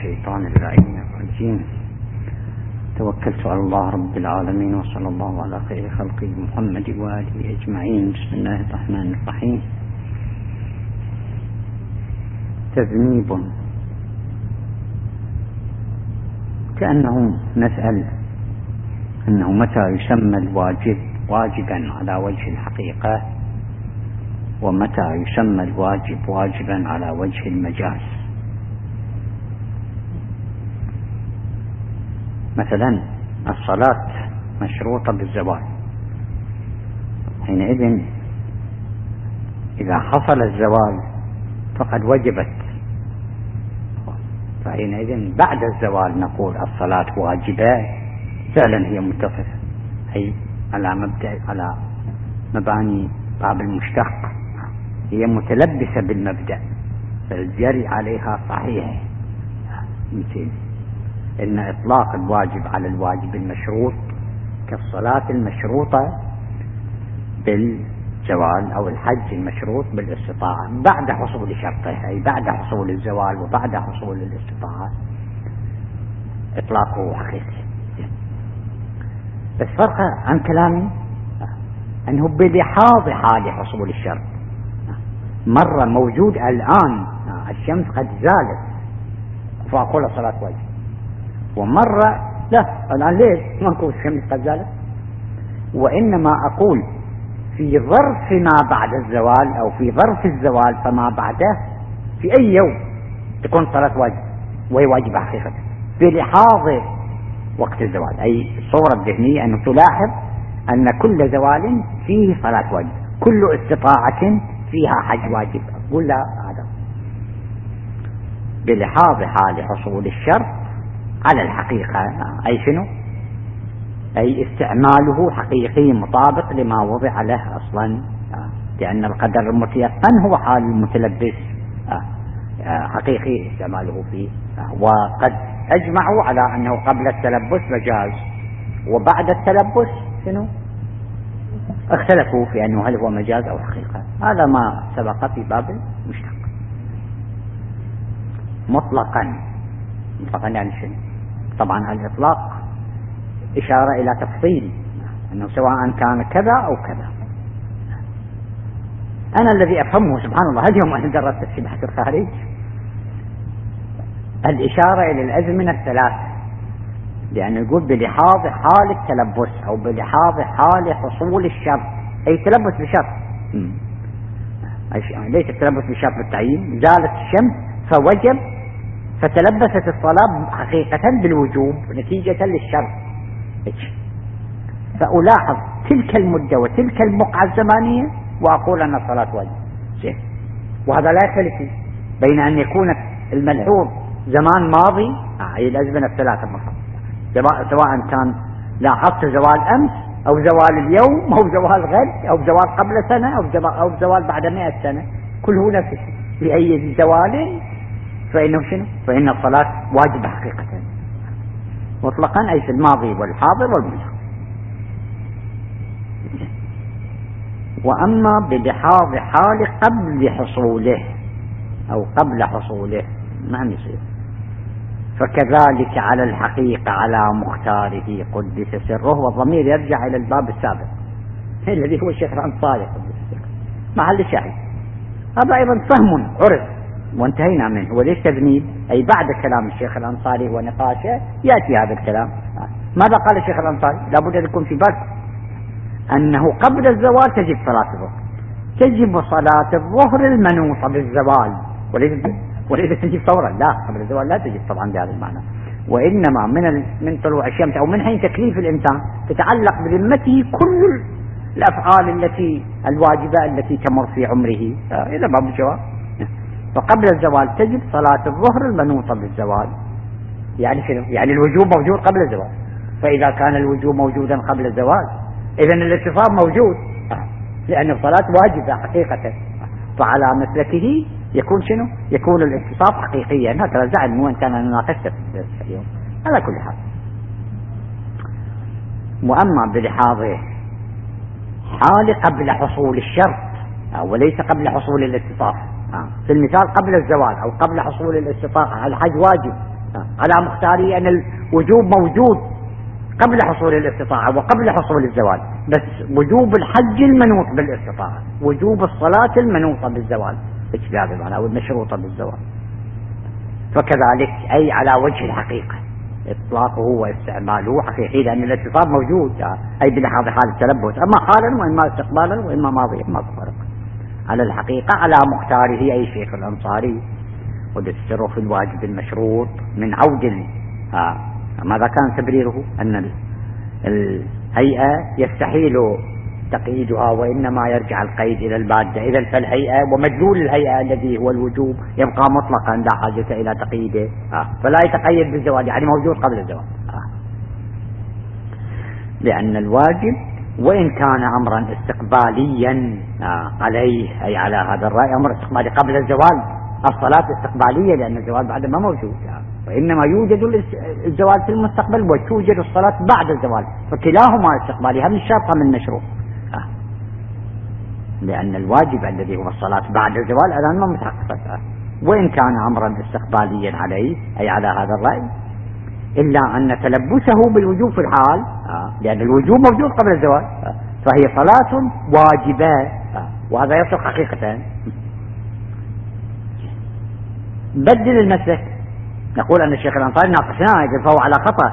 الشيطان اللعين الرجيم. توكلت على الله رب العالمين، وصلى الله على خير خلقه محمد وآله أجمعين. بسم الله الرحمن الرحيم. تذنيب، كأنه نسأل أنه متى يسمى الواجب واجبا على وجه الحقيقة، ومتى يسمى الواجب واجبا على وجه المجاز. مثلا الصلاة مشروطة بالزوال، حينئذ إذا حصل الزوال فقد وجبت، فحينئذ بعد الزوال نقول الصلاة واجبة. فعلا هي متصفة، أي على مباني باب المشتق، هي متلبسة بالمبدأ، فالجري عليها صحيح. مثل إن إطلاق الواجب على الواجب المشروط كالصلاة المشروطة بالزوال، أو الحج المشروط بالاستطاعة بعد حصول شرطه، أي بعد حصول الزوال وبعد حصول الاستطاعة إطلاقه حقيقي. بس فرق عن كلامي أنه بلحاظ حال حصول الشرط. مرة موجود الآن الشمس قد زالت فأقول الصلاة واجب، ومرة لا الآن ليش ما أقول الشمس قد زالت، وإنما أقول في ظرف ما بعد الزوال أو في ظرف الزوال فما بعده في أي يوم تكون صلاة واجب، وهي واجبة حقيقة بلحاظ وقت الزوال. أي الصورة الذهنية أنه تلاحظ أن كل زوال فيه صلاة واجب، كل استطاعة فيها حج واجب. أقول لا، هذا بلحاظ حال حصول الشرط على الحقيقة. أي شنو؟ أي استعماله حقيقي مطابق لما وضع له أصلا، لأن القدر المتيقن هو حال المتلبس حقيقي استعماله فيه. وقد أجمعوا على أنه قبل التلبس مجاز، وبعد التلبس شنو؟ اختلفوا في أنه هل هو مجاز أو حقيقة. هذا ما سبق في باب المشتق. مطلقا يعني شنو؟ طبعا الإطلاق إشارة إلى تفصيل، أنه سواء كان كذا أو كذا. أنا الذي أفهمه سبحان الله اليوم أنا درست في بحث الخارج الإشارة إلى الأزمنة الثلاث، لأنه يقول بلحاظ حال التلبس أو بلحاظ حال حصول الشرط، أي تلبس بشرط، ليس التلبس بشرط بالتعيين. زالت الشمس فوجب، فتلبست الصلاة حقيقة بالوجوب نتيجة للشرط. فألاحظ تلك المدة وتلك المقعة الزمانية وأقول أن الصلاة واجب. وهذا لا يختلف بين أن يكون الملحوظ زمان ماضي، أي الأزمنة الثلاثة فقط، سواء كان لاحظت زوال أمس أو زوال اليوم أو زوال غد أو زوال قبل سنة أو زوال بعد 100 سنة، كله نفس الشيء. لأي زوال فإنه شنو؟ فإن الصلاة واجبة حقيقة مطلقا، أي في الماضي والحاضر والمستقبل. وأما بلحاظ حال قبل حصوله أو قبل حصوله ما يصير، فكذلك على الحقيقة على مختاره قدس سره. والضمير يرجع إلى الباب السابق الذي هو الشيخ الأنصاري قدس سره، محل الشاهد. هذا أيضا فهم عرف وانتهينا منه. وليس تذنيب، أي بعد كلام الشيخ الأنصاري ونقاشه يأتي هذا الكلام. ماذا قال الشيخ الأنصاري؟ لابد أن يكون في بالك أنه قبل الزوال تجب صلاة الظهر، تجب صلاة الظهر المنوطة بالزوال، وليس تجب فورا، لا قبل الزوال لا تجب طبعا بهذا المعنى. وإنما من طلوع الشمس أو من حين تكليف الإنسان تتعلق بذمته كل الأفعال الواجبة التي تمر في عمره. إذا باب الجواب. فقبل الزوال تجب صلاة الظهر المنوطة بالزوال. يعني شنو؟ يعني الوجوب موجود قبل الزوال، فإذا كان الوجوب موجودا قبل الزوال إذن الاتصاب موجود، لأن الصلاة واجبة حقيقة. فعلى مسلكه يكون شنو؟ يكون الاتصاب حقيقيا. هكذا زعل وإن كان نناقشته اليوم. على كل حال، وأما بلحاظ حال قبل حصول الشرط وليس قبل حصول الاتصاب، في المثال قبل الزوال أو قبل حصول الاستطاعة الحج واجب، على مختاره أن الوجوب موجود قبل حصول الاستطاعة وقبل حصول الزوال، بس وجوب الحج المنوط بالاستطاعة، وجوب الصلاة المنوطة بالزوال أو المشروطة بالزوال. فكذلك أي على وجه الحقيقة إطلاقه واستعماله حقيقي، لأن الاتصال موجود أي بلحاظ حال التلبس، أما حالا وإما استقبالا وإما ماضيا ما فرق. على الحقيقة على مختاره أي شيخ الأنصاري والسر في الواجب المشروط من عود. ماذا كان تبريره؟ أن الهيئة يستحيل تقييدها وإنما يرجع القيد إلى المادة، إذا فالهيئة ومدلول الهيئة الذي هو الوجوب يبقى مطلقا لا حاجة إلى تقييده، فلا يتقيد بالزواج، يعني موجود قبل الزواج. لأن الواجب وإن كان أمرا استقباليا عليه، أي على هذا الرأي أمر استقبالي قبل الزوال، الصلاة استقبالية لأن الزوال بعد ما موجود، وإنما يوجد الزوال في المستقبل وتوجد الصلاة بعد الزوال، فكلاهما استقبالي، هم الشرط من مشروع. لأن الواجب الذي هو الصلاة بعد الزوال الآن ما متحقق، وإن كان أمرا استقباليا عليه أي على هذا الرأي، إلا أن تلبسه بالوجوب في الحال، لأن الوجوب موجود قبل الزوال، فهي صلاة واجبة، وهذا يصدق حقيقة. بدل المسلك، نقول أن الشيخ الأنصاري ناقشناه فهو على خطأ،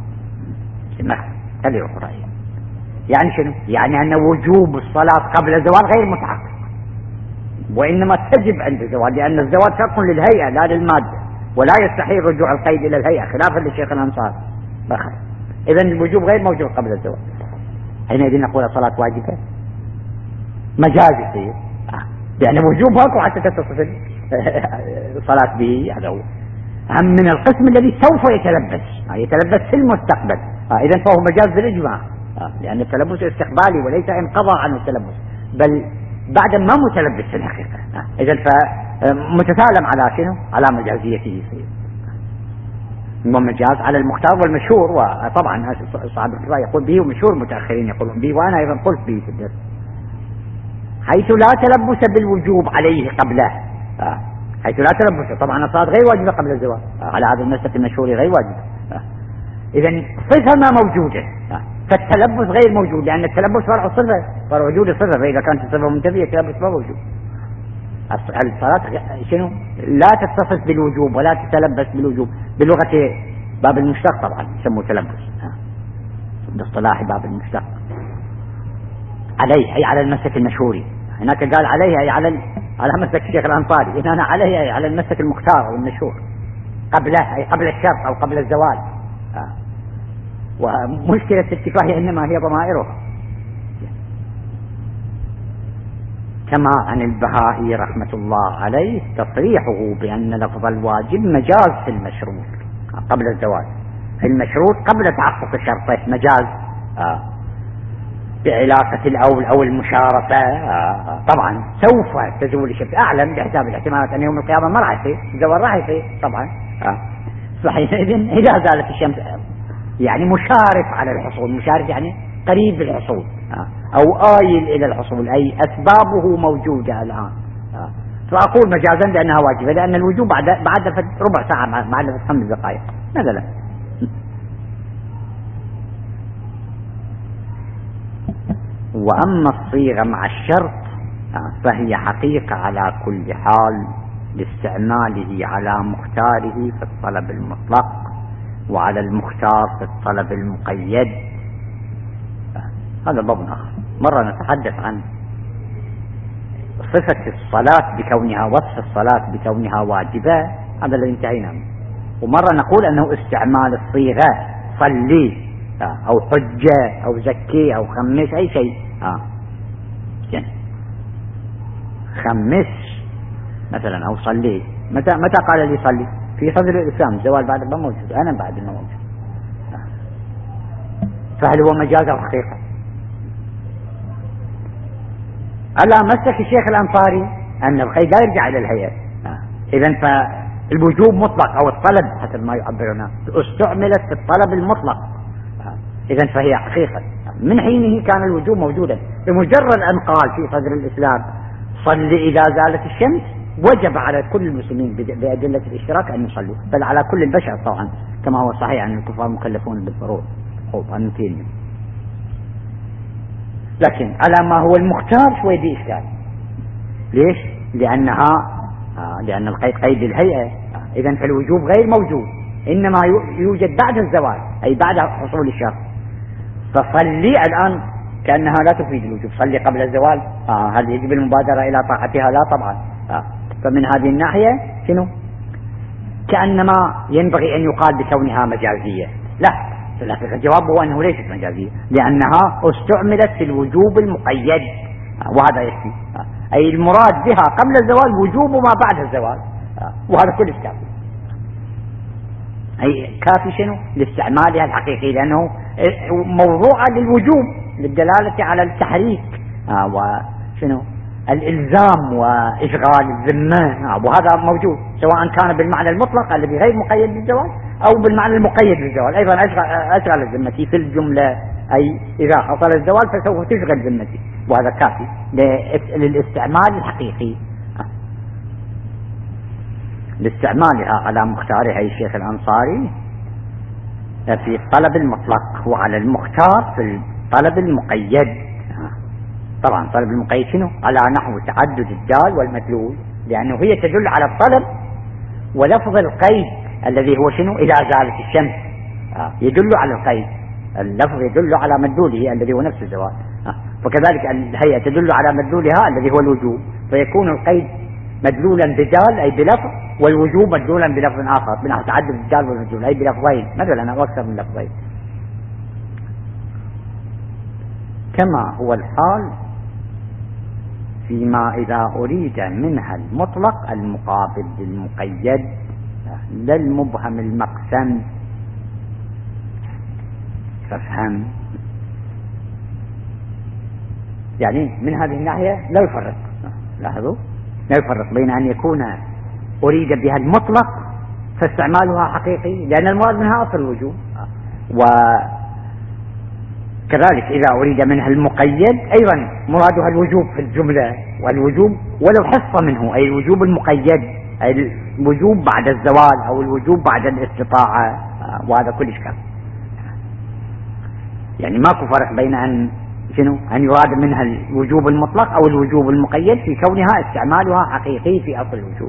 يعني شنو؟ يعني أن وجوب الصلاة قبل الزوال غير متحقق، وإنما تجب عند الزوال، لأن الزوال شرط للهيئة لا للمادة، ولا يستحيل رجوع القيد إلى الهيئة خلافا للشيخ الأنصاري. إذا الوجوب غير موجود قبل الزوال، حينئذ نقول الصلاة واجبة مجاز يصير، لأن الوجوب ماكو حتى تتصل الصلاة به. هذا هو هم من القسم الذي سوف يتلبس في المستقبل، إذا فهو مجاز بالإجماع، لأن التلبس استقبالي وليس انقضى عن التلبس، بل بعد ما متلبس في الحقيقة، إذا فمتسالم على شنو؟ على مجازيته يصير، ومجاز على المختار والمشهور. وطبعا صاحب الكفاية يقول به ومشهور المتأخرين يقولون به، وأنا أيضا قلت به في الدرس، حيث لا تلبس بالوجوب عليه قبله، حيث لا تلبس. طبعا الصلاة غير واجبة قبل الزواج على هذا المسلك المشهور غير واجبة، إذا صفة ما موجودة، فالتلبس غير موجود، لأن التلبس فرع الصفة، فرع وجود الصفة، فإذا كانت الصفة منتفية التلبس ما موجود. الصلاة شنو؟ لا تتصف بالوجوب ولا تتلبس بالوجوب، بلغة باب المشتق طبعا يسموه تلبس، باصطلاح باب المشتق. عليه أي على المسلك المشهور، هناك قال عليه أي على مسلك الشيخ الأنصاري، هنا عليه أي على المسلك المختار أو المشهور، قبله أي قبل الشرط أو قبل الزوال. ومشكلة الاتفاق إنما هي ضمائرها. كما عن البهائي رحمة الله عليه تصريحه بأن لفظ الواجب مجاز في المشروط قبل الزواج، في المشروط قبل تحقق شرطه مجاز بعلاقة الأول أو المشارفة. طبعا سوف تزول الشمس، أعلم بحساب الاحتمالات أن يوم القيامة ما راح يصير الزوال، راح يصير طبعا. فحينئذ إذا زالت الشمس يعني مشارف على الحصول، مشارف يعني قريب بالحصول، أو آيل إلى الحصول، أي أسبابه موجودة الآن. فأقول مجازا لأنها واجبة، لأن الوجوب بعد ربع ساعة، بعد 5 دقائق مثلا. وأما الصيغة مع الشرط فهي حقيقة على كل حال لاستعماله على مختاره في الطلب المطلق، وعلى المختار في الطلب المقيد. هذا باب آخر. مرة نتحدث عن صفة الصلاة بكونها، وصف الصلاة بكونها واجبة، هذا الذي انتهينا منه. ومرة نقول أنه استعمال الصيغة صلي أو حجة أو زكي أو خمس أي شيء، خمس مثلا أو صلي. متى قال لي صلي؟ في صدر الإسلام، الزوال بعد ما موجود، أنا بعد ما موجود. فهل هو مجاز أو حقيقة؟ على مسلك الشيخ الأنصاري أن القيد لا يرجع إلى الهيئة، إذن فالوجوب مطلق أو الطلب حسب ما يعبرنا استعملت في الطلب المطلق، إذن فهي حقيقة. من حينه كان الوجوب موجودا، بمجرد أن قال في صدر الإسلام صل إذا زالت الشمس، وجب على كل المسلمين بأدلة الاشتراك أن يصلوا، بل على كل البشر طبعا، كما هو صحيح أن الكفار مكلفون بالفروض النتين. لكن على ما هو المختار شوي دي إشكال. ليش؟ لأن القيد قيد الهيئة، إذن فالوجوب غير موجود، إنما يوجد بعد الزوال، أي بعد حصول الشرط. فصلي الآن كأنها لا تفيد الوجوب، صلي قبل الزوال، هل يجب المبادرة إلى طاعتها؟ لا طبعا. فمن هذه الناحية شنو؟ كأنما ينبغي أن يقال بكونها مجازية. لا، في الحقيقة الجواب هو أنه ليست مجازية، لأنها استعملت في الوجوب المقيد، وهذا يكفي. أي المراد بها قبل الزوال وجوب ما بعد الزوال، وهذا كل كافي. أي كافي شنو؟ لاستعمالها الحقيقي، لأنه موضوع للوجوب، للدلالة على التحريك وشنو الإلزام وإشغال الذمة، وهذا موجود سواء كان بالمعنى المطلق الذي غير مقيد بالزوال أو بالمعنى المقيد بالزوال. أيضا أشغل الذمة في الجملة، أي إذا حصل الزوال فسوف تشغل ذمتي، وهذا كافي للاستعمال الحقيقي، لاستعمالها على مختارها الشيخ الأنصاري في الطلب المطلق، وعلى المختار في الطلب المقيد. طبعا طلب المقيد شنو؟ على نحو تعدد الدال والمدلول، لأنه هي تدل على الطلب، ولفظ القيد الذي هو شنو؟ إذا زالت الشمس يدل على القيد، اللفظ يدل على مدلوله الذي هو نفس الزوال. وكذلك الهيئة تدل على مدلولها الذي هو الوجوب، فيكون القيد مدلولا بدال أي بلفظ، والوجوب مدلولا بلفظ آخر، من تعدد الدال والمدلول أي بلفظين مثلا أو أكثر من لفظين، كما هو الحال فيما إذا أريد منها المطلق المقابل للمقيد لا المبهم المقسم. فافهم، يعني من هذه الناحية لا يفرق، لاحظوا، لا يفرق بين أن يكون أريد بها المطلق فاستعمالها حقيقي لأن المراد منها أصل الوجوب، وكذلك إذا أريد منها المقيد أيضا مرادها الوجوب في الجملة، والوجوب ولو حصة منه، أي الوجوب المقيد، أي الوجوب بعد الزوال أو الوجوب بعد الاستطاعة، وهذا كل إشكال. يعني ماكو فرق بين أن يراد منها الوجوب المطلق أو الوجوب المقيد في كونها استعمالها حقيقي في أصل الوجوب.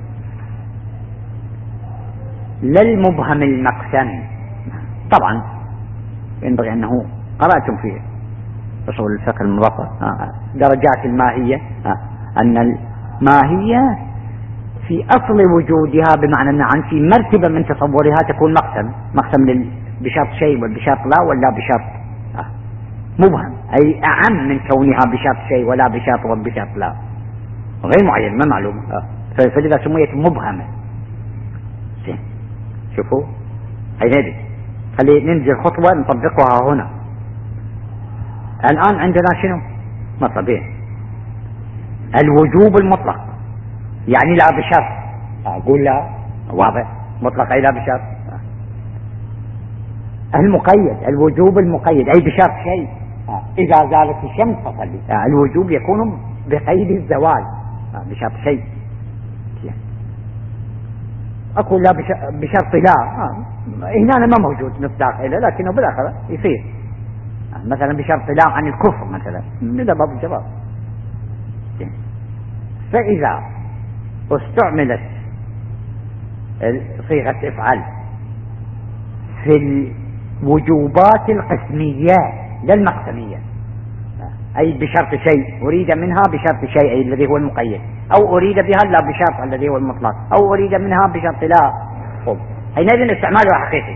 لا المبهم المقسم. طبعا ينبغي أنه قرأتم في أصول الفقه المظفر درجات الماهية، أن الماهية في أصل وجودها بمعنى أن في مرتبة من تصورها تكون مقسم بشرط شيء وبشرط لا، ولا بشرط مبهم، أي أعم من كونها بشرط شيء ولا بشرط وبشرط لا، غير معين ما معلوم، فلذا سميت مبهمة. شوفوا هيدي، خلي ننزل خطوة نطبقها هنا. الآن عندنا شنو مطلبين؟ الوجوب المطلق يعني لا بشرط، أقول لا واضح مطلق أي لا بشرط. المقيد الوجوب المقيد أي بشرط شيء، إذا زالت الشمس فصلي، الوجوب يكون بقيد الزوال بشرط شيء. أقول لا بشرط لا، هنا ما موجود مصداق إلا، لكنه بالآخرة يصير مثلا بشرط لا عن الكفر مثلا، هذا باب الجواب. فإذا استعملت صيغة افعل في الوجوبات القسمية لا المقسمية، أي بشرط شيء أريد منها بشرط شيء أي الذي هو المقيد، أو أريد بها لا بشرط الذي هو المطلق، أو أريد منها بشرط لا، حينئذ استعمالها حقيقي.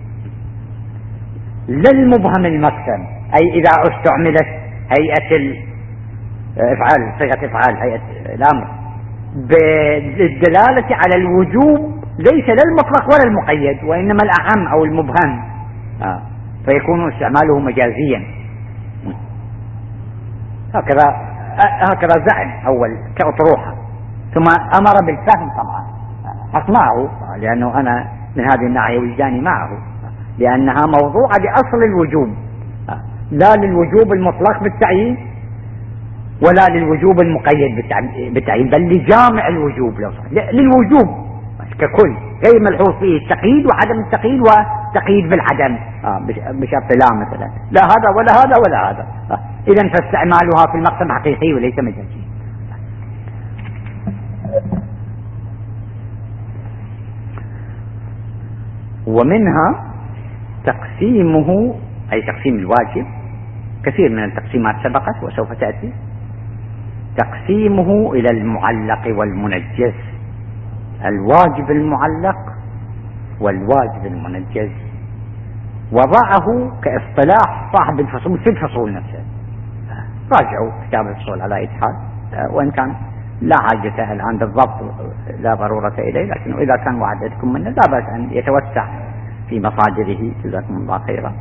لا المبهم المقسم، أي إذا استعملت هيئة افعال صيغة افعال هيئة الأمر بالدلالة على الوجوب ليس لا المطلق ولا المقيد، وإنما الأعم أو المبهم، فيكون استعماله مجازيا. هكذا زعم أول كأطروحة، ثم أمر بالفهم طبعا، أسمعه لأنه أنا من هذه الناحية وجداني معه، لأنها موضوعة لأصل الوجوب لا للوجوب المطلق بالتعيين، ولا للوجوب المقيد بالتعيين، بل لجامع الوجوب لو صح للوجوب ككل، غير ملحوظ فيه التقييد وعدم التقييد وتقييد بالعدم بشرط لا مثلا لا هذا ولا هذا ولا هذا. إذا فاستعمالها في المقسم حقيقي وليس مجازي. ومنها تقسيمه أي تقسيم الواجب، كثير من التقسيمات سبقت وسوف تأتي، تقسيمه إلى المعلق والمنجز، الواجب المعلق والواجب المنجز، وضعه كاصطلاح صاحب الفصول في الفصول نفسها. راجعوا كتاب الفصول على أي حال، وإن كان لا حاجة الآن بالضبط لا ضرورة إليه، لكن إذا كان واحد عندكم منه لا بأس أن يتوسع في مصادره. جزاكم الله خيرا.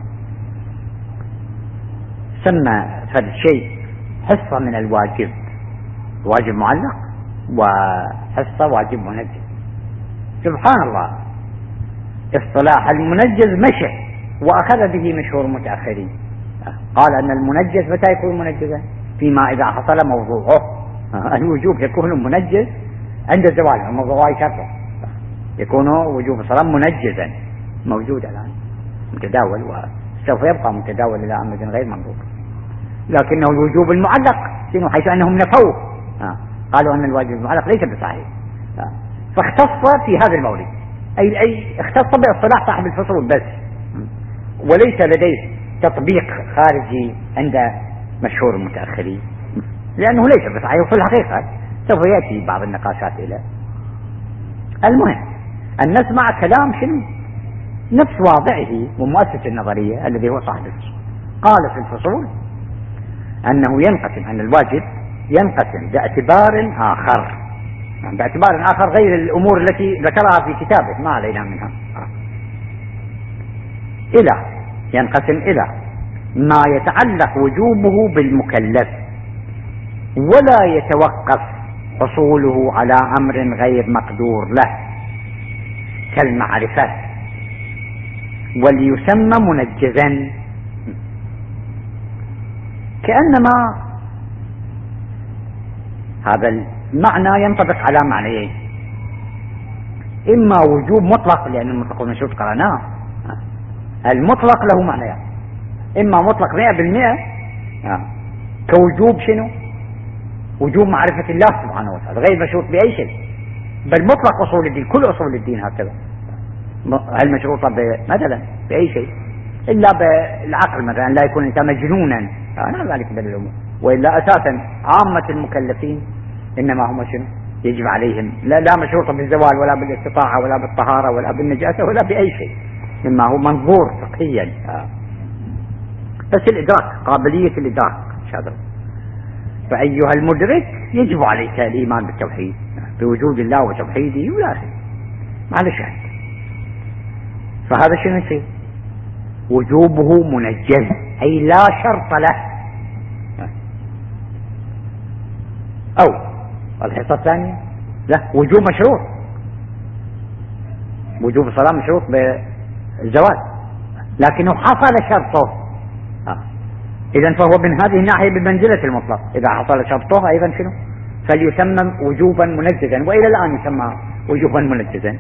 سمى فرد شيء حصة من الواجب واجب معلق وحصة واجب منجز. سبحان الله، اصطلاح المنجز مشى وأخذ به مشهور المتأخرين، قال أن المنجز متى يكون منجزا؟ فيما إذا حصل موضوعه. الوجوب يكون منجز عند الزوال، الموضوع شرطه يكون وجوب الصلاة منجزا، موجود الآن متداول وسوف يبقى متداول إلى أمد غير منظور. لكنه الوجوب المعلق حيث أنهم نفوه، قالوا أن الواجب المعلق ليس بصحيح، فاختص في هذا المورد، أي اختص باصطلاح صاحب الفصول بس، وليس لديه تطبيق خارجي عند مشهور المتأخرين، لأنه ليس بصحيح في الحقيقة. سوف يأتي بعض النقاشات إلى. المهم أن نسمع كلام شنو نفس واضعه ومؤسس النظرية الذي هو صاحب الفصول. قال في الفصول أنه ينقسم، أن الواجب ينقسم باعتبار آخر، باعتبار آخر غير الأمور التي ذكرها في كتابه ما علينا منها، ينقسم إلى ما يتعلق وجوبه بالمكلف ولا يتوقف حصوله على أمر غير مقدور له كالمعرفة، وليسمى منجزا. كأنما هذا المعنى ينطبق على معنيين: إما وجوب مطلق، لأن المطلق والمشروط قرناه، المطلق له معنيان: إما مطلق 100% كوجوب شنو؟ وجوب معرفة الله سبحانه وتعالى غير مشروط بأي شيء، بل مطلق أصول الدين، كل أصول الدين هكذا، هل مشروطة مثلا بأي شيء إلا بالعقل، مثلا لا يكون الإنسان مجنونا، لا ذلك من الأمور، وإلا أساسا عامة المكلفين إنما هم شنو يجب عليهم لا مشروطة بالزوال ولا بالاستطاعة ولا بالطهارة ولا بالنجاسة ولا بأي شيء، مما هو منظور فقهيا، بس الإدراك، قابلية الإدراك شاذر. فأيها المدرك يجب عليك الإيمان بالتوحيد، بوجود الله وتوحيده ولا شيء ما شهد. فهذا شنو يصير؟ وجوبه منجز، أي لا شرط له. أو الحصة الثانية لا، وجوب مشروط، وجوب الصلاة مشروط بالزواج لكنه حصل شرطه، إذن فهو من هذه الناحية بمنزلة المطلق. إذا حصل شرطه أيضا شنو؟ فليسمى وجوبا منجزا، وإلى الآن يسمى وجوبا منجزا.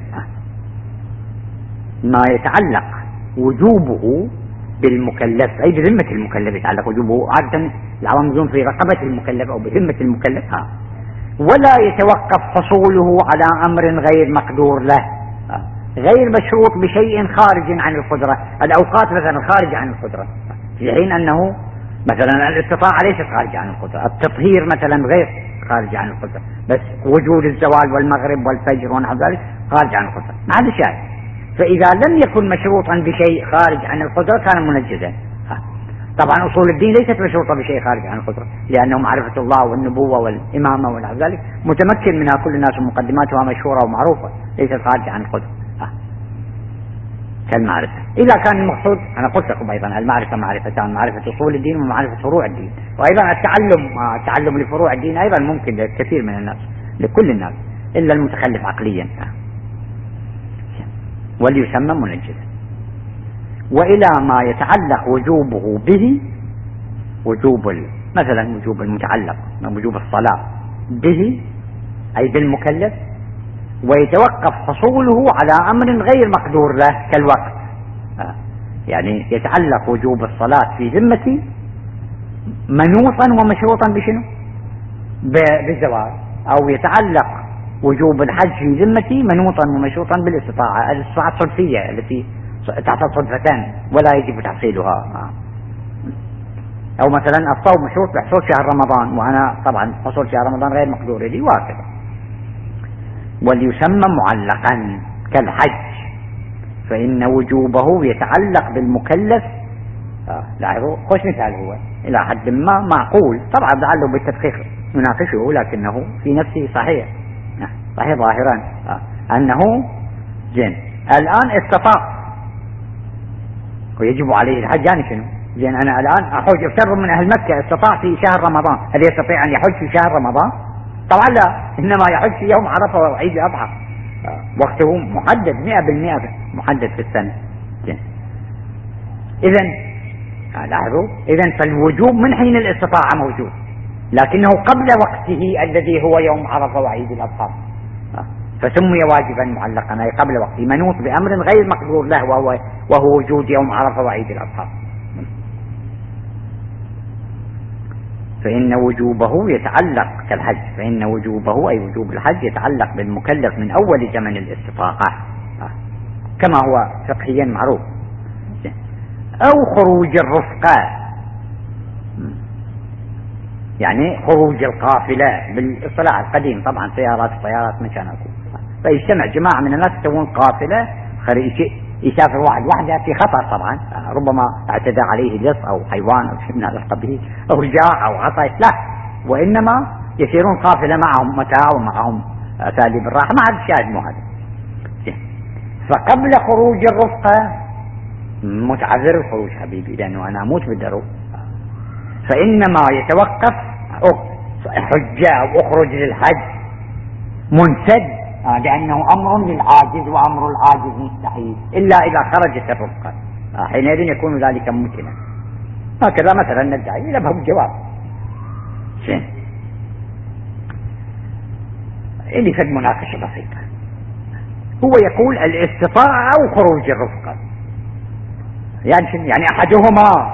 ما يتعلق وجوبه بالمكلف أي بذمة المكلف، يتعلق وجوبه عادة العوام يقولون في رقبة المكلف أو بذمة المكلف، ولا يتوقف حصوله على أمر غير مقدور له، غير مشروط بشيء خارج عن القدرة. الأوقات مثلا خارج عن القدرة، في حين أنه مثلا الاستطاعة ليست خارج عن القدرة، التطهير مثلا غير خارج عن القدرة، بس وجود الزوال والمغرب والفجر ونحو ذلك خارج عن القدرة، ما هذا شاهد. فإذا لم يكن مشروطا بشيء خارج عن القدرة كان منجزا. طبعا أصول الدين ليست مشروطة بشيء خارج عن القدرة، لأنه معرفة الله والنبوة والإمامة ونحو ذلك متمكن منها كل الناس ومقدماتها مشهورة ومعروفة، ليست خارج عن القدرة كالمعرفة. إذا كان المقصود، أنا قلت لكم أيضا المعرفة معرفتان: معرفة أصول الدين ومعرفة فروع الدين، وأيضا التعلم لفروع الدين أيضا ممكن لكثير من الناس، لكل الناس إلا المتخلف عقليا، وليسمى منجزا. وإلى ما يتعلق وجوبه به، وجوب مثلا وجوب المتعلق وجوب الصلاة به أي بالمكلف، ويتوقف حصوله على أمر غير مقدور له كالوقت. يعني يتعلق وجوب الصلاة في ذمتي منوطا ومشروطا بشنو؟ بالزواج، أو يتعلق وجوب الحج في ذمتي منوطا ومشروطا بالاستطاعة، الاستطاعة الصدفية التي تحصل صدفتان ولا يجب تحصيلها. أو مثلا الصوم مشروط بحصول شهر رمضان، وأنا طبعا حصول شهر رمضان غير مقدور لي، وهكذا. وليسمى معلقا كالحج فإن وجوبه يتعلق بالمكلف. لاحظوا خوش مثال هو إلى حد ما معقول، طبعا لعله بالتدقيق يناقشه لكنه في نفسه صحيح ظاهرا أنه زين الآن استطاع ويجب عليه الحج. يعني شنو؟ زين أنا الآن أحج، افترض من أهل مكة استطاع في شهر رمضان، هل يستطيع أن يحج في شهر رمضان؟ طبعا لا، إنما يحج في يوم عرفة وعيد الأضحى، وقته محدد 100% محدد في السنة. إذن لاحظوا، إذن فالوجوب من حين الاستطاعة موجود، لكنه قبل وقته الذي هو يوم عرفة وعيد الأضحى، فسمي واجبا معلقا، أي قبل وقته منوط بأمر غير مقدور له وهو وجود يوم عرفة وعيد الأضحى. فإن وجوبه يتعلق كالحج، فإن وجوبه أي وجوب الحج يتعلق بالمكلف من أول زمن الاستطاعة كما هو فقهيا معروف. أو خروج الرفقة، يعني خروج القافلة بالاصطلاح القديم، طبعا سيارات طيارات مكان أكون، فيجتمع جماعة من الناس يسوون قافلة، يسافر واحد وحده في خطر طبعا، ربما اعتدى عليه لص أو حيوان أو شيء من هذا القبيل أو جاع أو عطش، لا، وإنما يسيرون قافلة معهم متاع ومعهم أساليب الراحة، ما عاد شاهد مو هذا. فقبل خروج الرفقة متعذر الخروج حبيبي لأنه أنا أموت بالدروب، فإنما يتوقف حجة أو أخرج للحج منسد، لأنه أمر للعاجز وأمر العاجز مستحيل إلا إذا خرجت الرفقة، حينئذ يكون ذلك ممكنا. هكذا مثلا ندعي إلى باب الجواب. اللي فد مناقشة بسيطة، هو يقول الاستطاعة أو خروج الرفقة، يعني أحدهما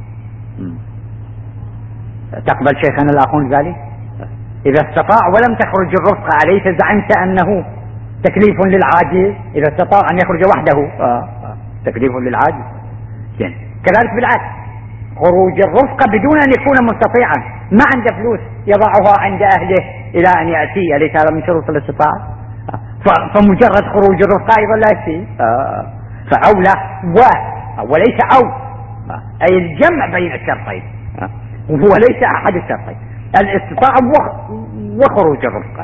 تقبل شيخنا الآخون ذلك؟ إذا استطاع ولم تخرج الرفقة أليس زعمت أنه تكليف للعاجز؟ إذا استطاع أن يخرج وحده تكليف للعاجز. كذلك بالعكس، خروج الرفقة بدون أن يكون مستطيعا، ما عنده فلوس يضعها عند أهله إلى أن يأتي، أليس هذا من شروط الاستطاعة؟ فمجرد خروج الرفقة أيضا لا يكفي، فأولى وليس أو، أي الجمع بين الشرطين، وهو ليس أحد الشرطين، الاستطاعة وخروج الرفقة.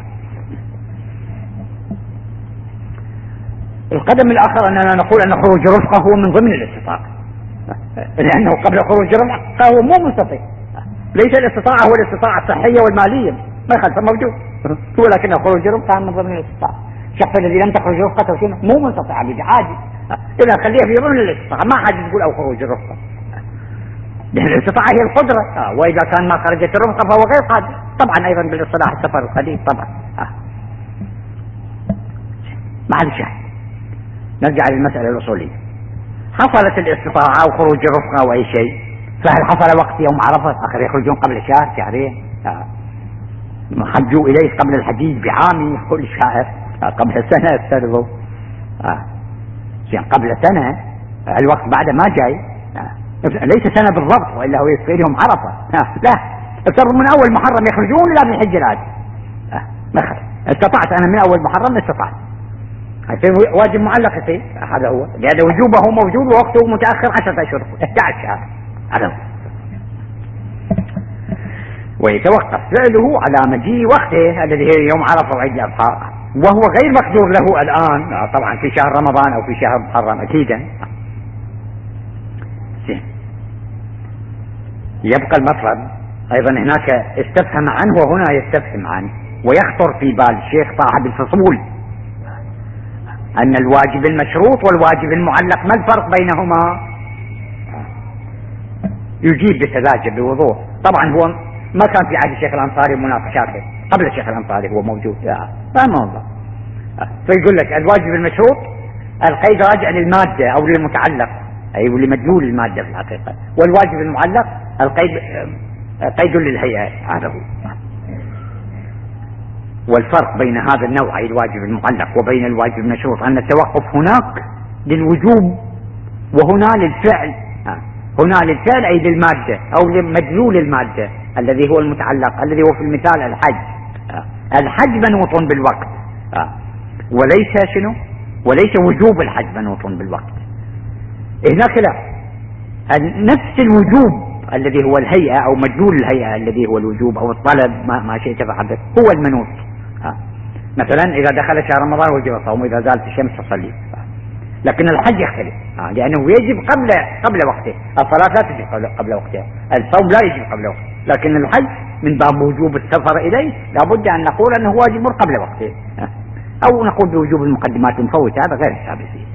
القدم الآخر أننا نقول أن خروج الرفقة هو من ضمن الاستطاعة، لأنه قبل خروج الرفقة هو مو مستطيع، ليس الاستطاعة هو الاستطاعة الصحية والمالية، ما يخالف موجود، ولكن خروج الرفقة من ضمن الاستطاعة. الشخص الذي لم تخرج رفقته مو مستطيع، عاجز، إذا خليه في ضمن الاستطاعة، ما حد يقول أو خروج الرفقة، لأن الاستطاعة هي القدرة، وإذا كان ما خرجت الرفقة فهو غير قادر، طبعا أيضا بالاصطلاح السفر القديم طبعا. مع الشاهد نرجع للمسألة الأصولية، حصلت الاستطاعة أو خروج الرفقة أو أي شيء، فهل حصل وقت يوم عرفة؟ آخر يخرجون قبل شهر شهرين، حجوا إليه قبل الحجيج بعام، يقول الشاعر قبل سنة افترضوا، قبل سنة الوقت بعد ما جاي، ليس سنة بالضبط وإلا هو يصير يوم عرفة، لا، افترضوا من أول محرم يخرجون إلى من الحج العادي، استطعت أنا من أول محرم استطعت، واجب معلق يصير، هذا هو، لأن وجوبه موجود ووقته متأخر 10 أشهر 11 شهر، هذا هو. ويتوقف فعله على مجيء وقته الذي هي يوم عرفة وعيد الأضحى، وهو غير مقدور له الآن، طبعا في شهر رمضان أو في شهر محرم أكيدا. يبقى المطلب أيضا هناك استفهم عنه وهنا يستفهم عنه، ويخطر في بال الشيخ صاحب الفصول أن الواجب المشروط والواجب المعلق ما الفرق بينهما؟ يجيب بسذاجة بوضوح، طبعا هو ما كان في عهد الشيخ الأنصاري مناقشاته، قبل الشيخ الأنصاري هو موجود، فاهم الله. فيقول لك الواجب المشروط القيد راجع للمادة أو للمتعلق، أي لمدلول المادة في الحقيقة، والواجب المعلق القيد قيد للهيئة، هذا هو. والفرق بين هذا النوع أي الواجب المعلق وبين الواجب المشروط أن التوقف هناك للوجوب وهنا للفعل. هنا للفعل أي للمادة أو لمدلول المادة الذي هو المتعلق، الذي هو في المثال الحج. الحج منوط بالوقت، وليس شنو؟ وليس وجوب الحج منوط بالوقت. هناك لا، نفس الوجوب الذي هو الهيئة أو مدلول الهيئة الذي هو الوجوب أو الطلب ما شئت فعله هو المنوط. مثلا إذا دخل شهر رمضان وجب الصوم، إذا زالت الشمس تصلي. لكن الحج يختلف، لأنه يجب قبل وقته. الصلاة لا تجب قبل وقتها، الصوم لا يجب قبل وقته، لكن الحج من باب وجوب السفر إليه لابد أن نقول أنه واجب قبل وقته، أو نقول بوجوب المقدمات المفوتة، هذا غير ثابت فيه.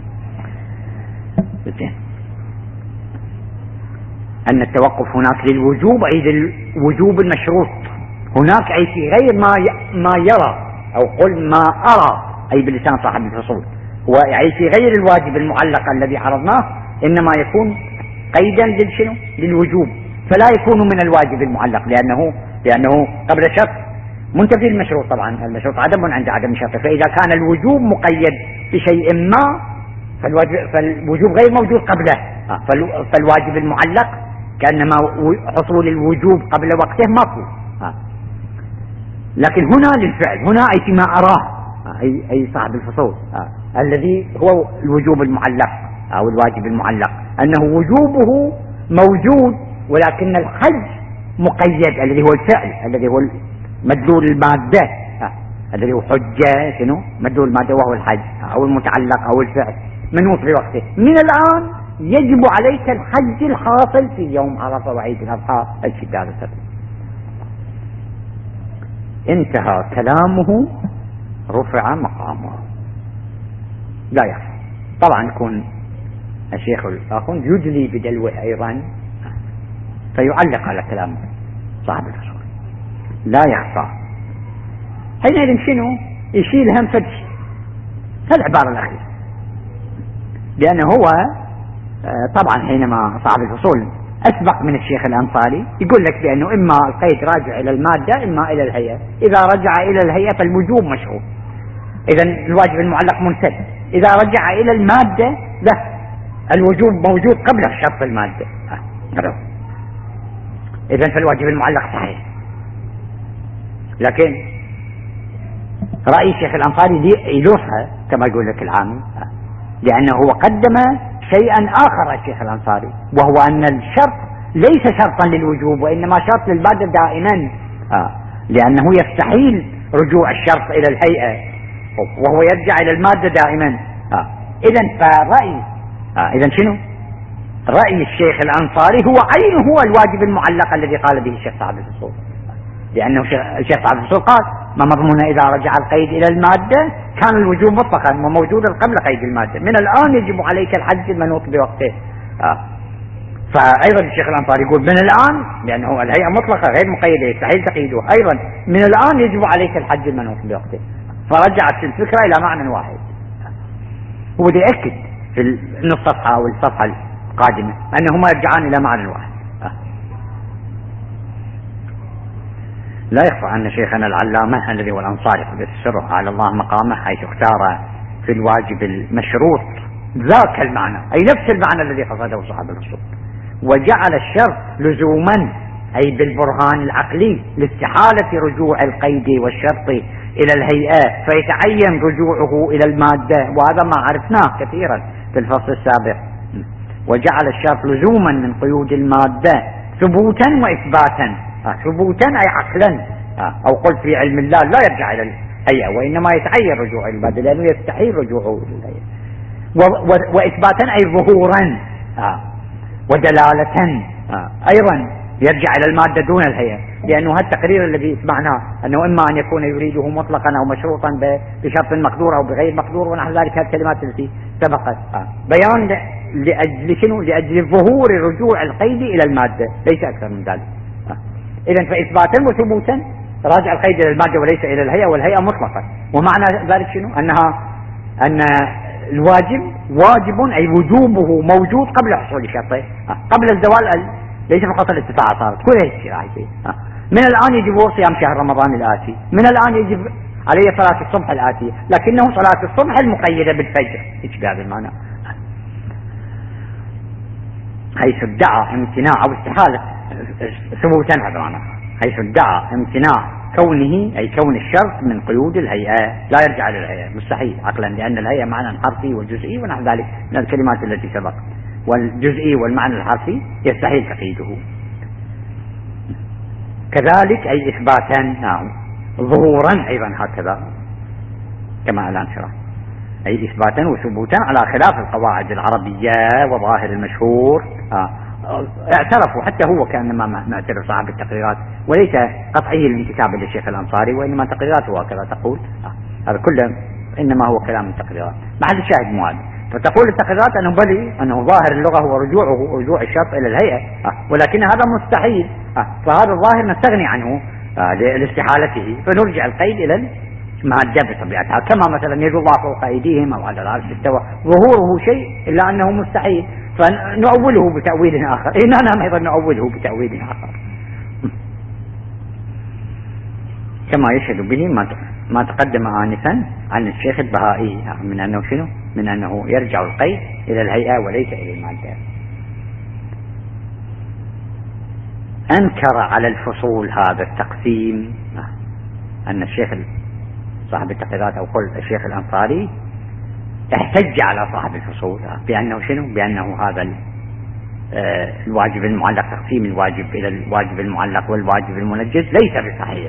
أن التوقف هناك للوجوب أي للوجوب المشروط، هناك أي في غير ما يرى، أو قل ما أرى أي بلسان صاحب الفصول، هو أي في غير الواجب المعلق الذي عرضناه، إنما يكون قيدا للشنو؟ للوجوب، فلا يكون من الواجب المعلق، لأنه قبل شرط منتفي المشروط. طبعا المشروط عدم عند عدم شرط، فإذا كان الوجوب مقيد بشيء ما فالوجوب غير موجود قبله، فالواجب المعلق كأنما حصول الوجوب قبل وقته ماكو. لكن هنا للفعل، هنا أي فيما أراه أي صاحب الفصول الذي هو الوجوب المعلق أو الواجب المعلق، أنه وجوبه موجود ولكن الحج مقيد، الذي هو الفعل، الذي هو مدلول المادة، الذي هو حجة شنو؟ مدلول المادة وهو الحج أو المتعلق أو الفعل منوط بوقته. من الآن يجب عليك الحج الحاصل في يوم عرفة وعيد الأضحى الشداد السبت. انتهى كلامه، رفع مقامه، لا يخفى. طبعا يكون الشيخ الآخر يدلي بدلوه أيضا فيعلق على كلام صاحب الفصول، لا يخفى. حينئذ شنو؟ يشيل هم فدش فالعبارة الأخيرة، لأنه هو طبعا حينما صاحب الفصول أسبق من الشيخ الأنصاري يقول لك بأنه إما القيد راجع إلى المادة إما إلى الهيئة، إذا رجع إلى الهيئة فالوجوب مشروط، إذا الواجب المعلق منسد. إذا رجع إلى المادة لا، الوجوب موجود قبل شرط المادة، إذا فالواجب المعلق صحيح. لكن رأي الشيخ الأنصاري يلوحها كما يقول لك العامي، لأنه هو قدم شيئا آخر الشيخ الأنصاري، وهو أن الشرط ليس شرطا للوجوب وإنما شرط للمادة دائما، لأنه يستحيل رجوع الشرط إلى الهيئة وهو يرجع إلى المادة دائما. إذن فرأي إذن شنو؟ رأي الشيخ الأنصاري هو عينه هو الواجب المعلق الذي قال به الشيخ صاحب الفصول، لأنه الشيخ صاحب الفصول قال ما مضمون إذا رجع القيد إلى المادة كان الوجوب مطلقا وموجودا قبل قيد المادة، من الآن يجب عليك الحج المنوط بوقته. فأيضا الشيخ الأنصاري يقول من الآن، لأنه الهيئة مطلقة غير مقيدة يستحيل تقيده، أيضا من الآن يجب عليك الحج المنوط بوقته، فرجعت الفكرة إلى معنى واحد. هو يأكد في النص صفحة أو الصفحة القادمة أنهما يرجعان إلى معنى واحد. لا يخفى أن شيخنا العلامة الذي هو الأنصاري قدس سره على الله مقامه حيث اختار في الواجب المشروط ذاك المعنى، أي نفس المعنى الذي قصده صاحب الفصول، وجعل الشرط لزوما أي بالبرهان العقلي لاستحالة رجوع القيد والشرط إلى الهيئة فيتعين رجوعه إلى المادة، وهذا ما عرفناه كثيرا في الفصل السابق. وجعل الشرط لزوما من قيود المادة ثبوتا وإثباتا، ثبوتا أي عقلا، أو قل في علم الله لا يرجع إلى الهيئة وإنما يتعين رجوع المادة لأنه يستحيل رجوعه إلى الهيئة، وإثباتا أي ظهورا ودلالة أيضا يرجع إلى المادة دون الهيئة، لأنه هذا التقرير الذي سمعناه أنه إما أن يكون يريده مطلقا أو مشروطا بشرط مقدور أو بغير مقدور ونحو ذلك، هذه الكلمات التي سبقت بيان لأجل شنو؟ لأجل ظهور رجوع القيد إلى المادة، ليس أكثر من ذلك. إذن فإثباتا وثبوتا راجع القيد إلى المادة وليس إلى الهيئة، والهيئة مطلقة. ومعنى ذلك شنو؟ أن الواجب واجب أي وجوبه موجود قبل حصول شرطه، قبل الزوال، ليس فقط الاستطاعة صارت كل هيك. من الآن يجب صيام شهر رمضان الآتي، من الآن يجب عليه صلاة الصبح الآتية، لكنه صلاة الصبح المقيدة بالفجر، ايش بهذا المعنى؟ حيث ادعى امتناع أو استحالة ثبوتا، هذا معنى حيث ادعى امتناع كونه أي كون الشرط من قيود الهيئة، لا يرجع للهيئة مستحيل عقلا، لأن الهيئة معنى حرفي وجزئي ونحو ذلك من الكلمات التي سبق، والجزئي والمعنى الحرفي يستحيل تقييده. كذلك أي إثباتا ظهورا أيضا هكذا كما الآن شرح، أي إثباتا وثبوتا على خلاف القواعد العربية وظاهر المشهور. اعترفوا حتى هو كأنما معترف صاحب التقريرات، وليس قطعي الانتساب للشيخ الأنصاري، وإنما تقريراته هكذا تقول. هذا كله إنما هو كلام التقريرات، محل الشاهد مو هذا. فتقول التقريرات أنه ظاهر اللغة هو رجوع الشرط إلى الهيئة، ولكن هذا مستحيل، فهذا الظاهر نستغني عنه لاستحالته، فنرجع القيد إلى المادة بطبيعتها، كما مثلا يد الله فوق أيديهم أو على العرش استوى، ظهوره شيء إلا أنه مستحيل، فنؤوله بتأويل آخر. نحن أيضا نؤوله بتأويل آخر كما يشهد به ما تقدم آنفا عن الشيخ البهائي من أنه شنو؟ من أنه يرجع القيد إلى الهيئة وليس إلى المادة. أنكر على الفصول هذا التقسيم أن الشيخ صاحب التقريرات أو قل الشيخ الأنصاري احتج على صاحب الفصول بأنه شنو؟ بأنه هذا الواجب المعلق، تقسيم الواجب إلى الواجب المعلق والواجب المنجز ليس بصحيح.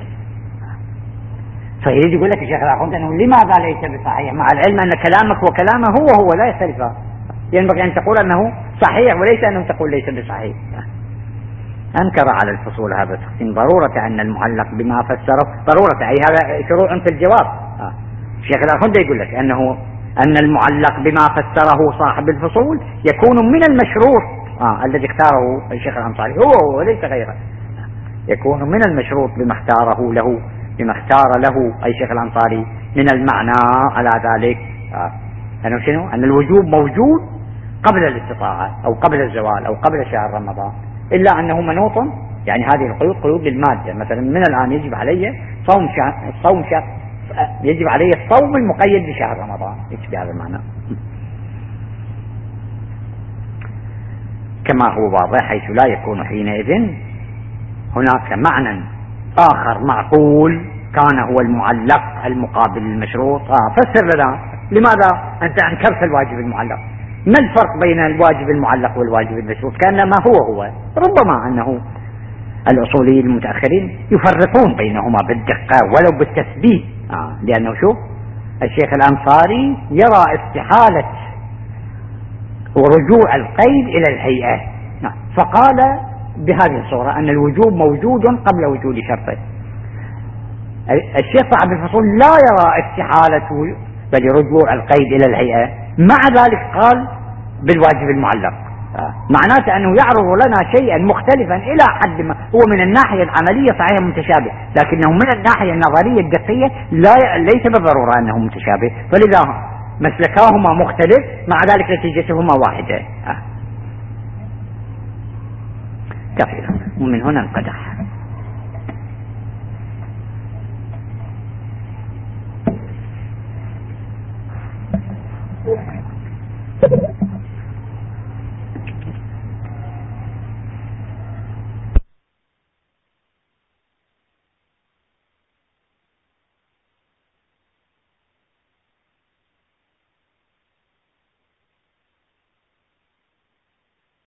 فيريد يقول لك الشيخ الأخوند أنه لماذا ليس بصحيح، مع العلم أن كلامك وكلامه هو لا يختلفان، ينبغي أن تقول أنه صحيح وليس أنه تقول ليس بصحيح. أنكر على الفصول هذا التقسيم ضرورة أن المعلق بما فسره، ضرورة أي هذا شروع في الجواب. الشيخ الأخوند يقول لك أن المعلق بما فسره صاحب الفصول يكون من المشروط الذي اختاره الشيخ الأنصاري، هو وليس غيره، يكون من المشروط بما اختار له أي شيخ الأنصاري من المعنى على ذلك أنه شنو؟ أن الوجوب موجود قبل الاستطاعة أو قبل الزوال أو قبل شهر رمضان، إلا أنه منوط، يعني هذه القيود قيود للمادة. مثلا من الآن يجب علي صوم شهر، يجب علي الصوم المقيد بشهر رمضان، ايش بهذا المعنى؟ كما هو واضح حيث لا يكون حينئذ هناك معنى آخر معقول كان هو المعلق المقابل للمشروط. فسر لنا لماذا أنت أنكرت الواجب المعلق؟ ما الفرق بين الواجب المعلق والواجب المشروط؟ كأنما هو ربما أنه الأصوليين المتأخرين يفرقون بينهما بالدقة ولو بالتثبيت، لأنه شوف الشيخ الأنصاري يرى استحالة ورجوع القيد إلى الهيئة، فقال بهذه الصورة أن الوجوب موجود قبل وجود شرطه. الشيخ صاحب الفصول لا يرى استحالة بل رجوع القيد إلى الهيئة، مع ذلك قال بالواجب المعلق، معناته أنه يعرض لنا شيئا مختلفا إلى حد ما، هو من الناحية العملية صحيح متشابه، لكنه من الناحية النظرية الدقية ليس بالضرورة أنه متشابه، فلذا مسلكاهما مختلف مع ذلك نتيجتهما واحدة. كثيرا ومن هنا انقدح.